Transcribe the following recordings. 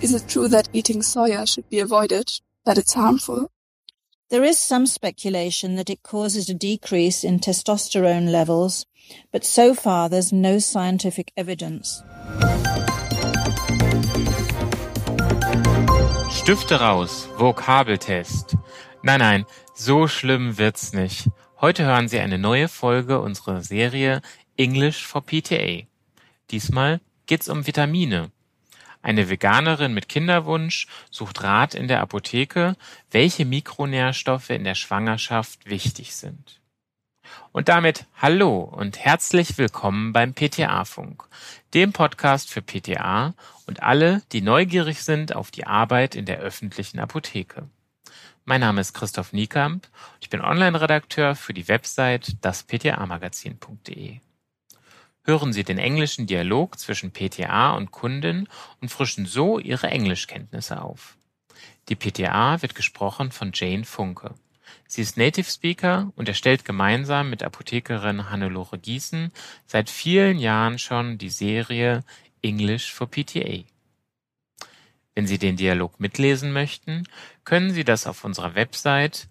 Is it true that eating soya should be avoided, that it's harmful? There is some speculation that it causes a decrease in testosterone levels, but so far there's no scientific evidence. Stifte raus, Vokabeltest. Nein, so schlimm wird's nicht. Heute hören Sie eine neue Folge unserer Serie English for PTA. Diesmal geht's um Vitamine. Eine Veganerin mit Kinderwunsch sucht Rat in der Apotheke, welche Mikronährstoffe in der Schwangerschaft wichtig sind. Und damit hallo und herzlich willkommen beim PTA-Funk, dem Podcast für PTA und alle, die neugierig sind auf die Arbeit in der öffentlichen Apotheke. Mein Name ist Christoph Niekamp und ich bin Online-Redakteur für die Website dasptamagazin.de. Hören Sie den englischen Dialog zwischen PTA und Kundin und frischen so Ihre Englischkenntnisse auf. Die PTA wird gesprochen von Jane Funke. Sie ist Native Speaker und erstellt gemeinsam mit Apothekerin Hannelore Gießen seit vielen Jahren schon die Serie English for PTA. Wenn Sie den Dialog mitlesen möchten, können Sie das auf unserer Website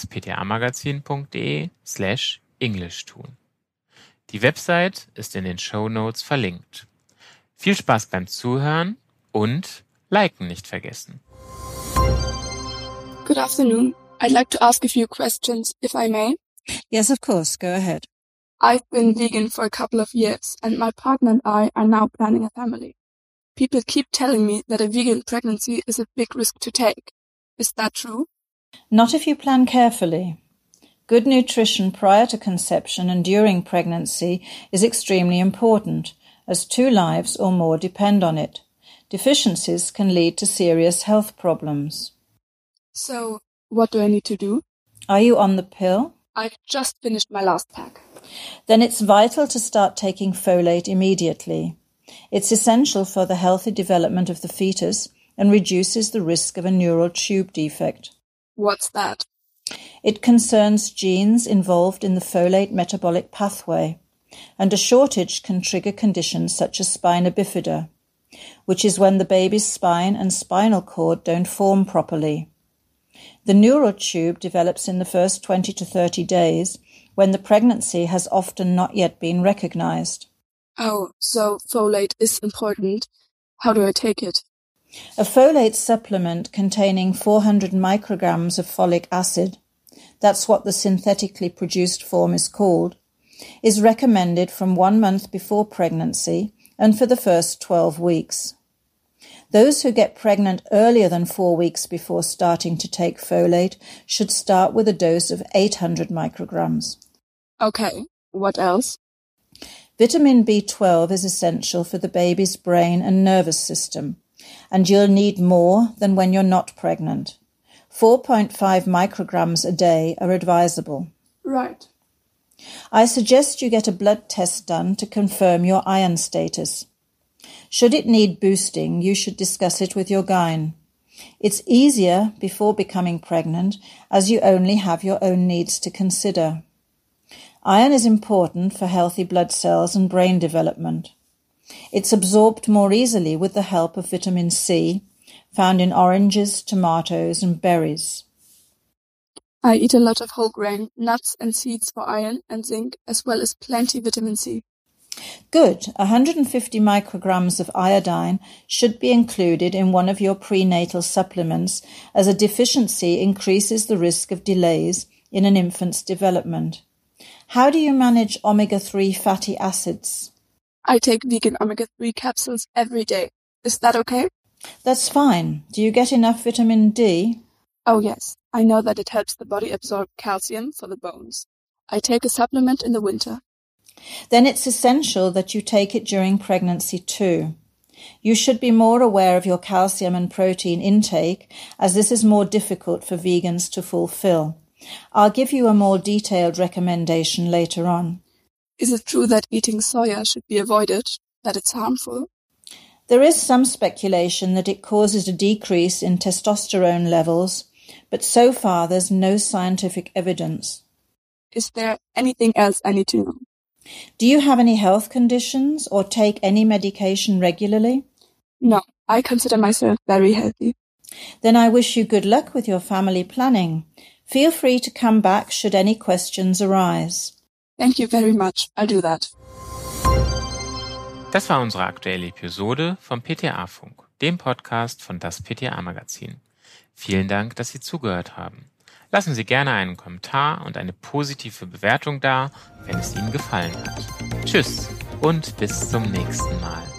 dasptamagazin.de/English tun. Die Website ist in den Shownotes verlinkt. Viel Spaß beim Zuhören und Liken nicht vergessen. Good afternoon. I'd like to ask a few questions, if I may. Yes, of course, go ahead. I've been vegan for a couple of years, and my partner and I are now planning a family. People keep telling me that a vegan pregnancy is a big risk to take. Is that true? Not if you plan carefully. Good nutrition prior to conception and during pregnancy is extremely important, as 2 lives or more depend on it. Deficiencies can lead to serious health problems. So, what do I need to do? Are you on the pill? I've just finished my last pack. Then it's vital to start taking folate immediately. It's essential for the healthy development of the fetus and reduces the risk of a neural tube defect. What's that? It concerns genes involved in the folate metabolic pathway, and a shortage can trigger conditions such as spina bifida, which is when the baby's spine and spinal cord don't form properly. The neural tube develops in the first 20 to 30 days, when the pregnancy has often not yet been recognized. Oh, so folate is important. How do I take it? A folate supplement containing 400 micrograms of folic acid, that's what the synthetically produced form is called, is recommended from 1 month before pregnancy and for the first 12 weeks. Those who get pregnant earlier than 4 weeks before starting to take folate should start with a dose of 800 micrograms. Okay, what else? Vitamin B12 is essential for the baby's brain and nervous system, and you'll need more than when you're not pregnant. 4.5 micrograms a day are advisable. Right. I suggest you get a blood test done to confirm your iron status. Should it need boosting, you should discuss it with your gyne. It's easier before becoming pregnant, as you only have your own needs to consider. Iron is important for healthy blood cells and brain development. It's absorbed more easily with the help of vitamin C, found in oranges, tomatoes, and berries. I eat a lot of whole grain, nuts and seeds for iron and zinc, as well as plenty vitamin C. Good. 150 micrograms of iodine should be included in one of your prenatal supplements, as a deficiency increases the risk of delays in an infant's development. How do you manage omega-3 fatty acids? I take vegan omega-3 capsules every day. Is that okay? That's fine. Do you get enough vitamin D? Oh yes, I know that it helps the body absorb calcium for the bones. I take a supplement in the winter. Then it's essential that you take it during pregnancy too. You should be more aware of your calcium and protein intake, as this is more difficult for vegans to fulfill. I'll give you a more detailed recommendation later on. Is it true that eating soya should be avoided, that it's harmful? There is some speculation that it causes a decrease in testosterone levels, but so far there's no scientific evidence. Is there anything else I need to know? Do you have any health conditions or take any medication regularly? No, I consider myself very healthy. Then I wish you good luck with your family planning. Feel free to come back should any questions arise. Thank you very much. I'll do that. Das war unsere aktuelle Episode vom PTA-Funk, dem Podcast von das PTA-Magazin. Vielen Dank, dass Sie zugehört haben. Lassen Sie gerne einen Kommentar und eine positive Bewertung da, wenn es Ihnen gefallen hat. Tschüss und bis zum nächsten Mal.